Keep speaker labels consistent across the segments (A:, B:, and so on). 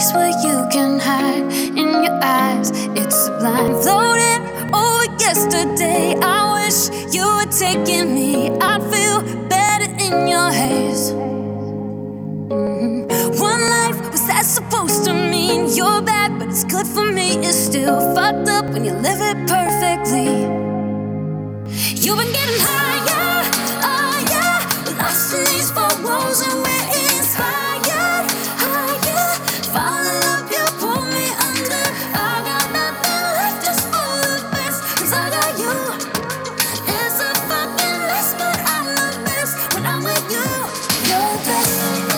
A: place where you can hide. In your eyes, it's sublime. Floating over yesterday, I wish you were taking me. I'd feel better in your haze. One life, was that supposed to mean you're bad, but it's good for me? It's still fucked up when you live it perfectly. You've been getting higher, higher, lost in these four walls and we're inspired, higher. Fall in love, you pull me under. I got nothing left, just for the best, 'cause I got you. It's a fucking mess, but I'm the best when I'm with you. You're the best.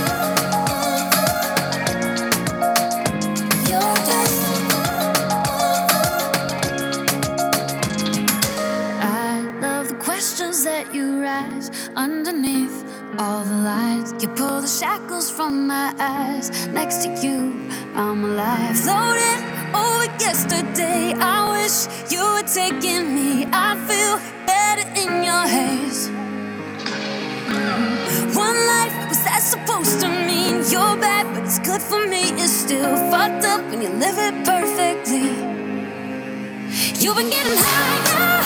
A: Questions that you rise underneath all the lies. You pull the shackles from my eyes. Next to you, I'm alive. Floating over yesterday, I wish you were taking me. I feel better in your haze. One life, was that supposed to mean you're bad, but it's good for me? It's still fucked up when you live it perfectly. You've been getting higher.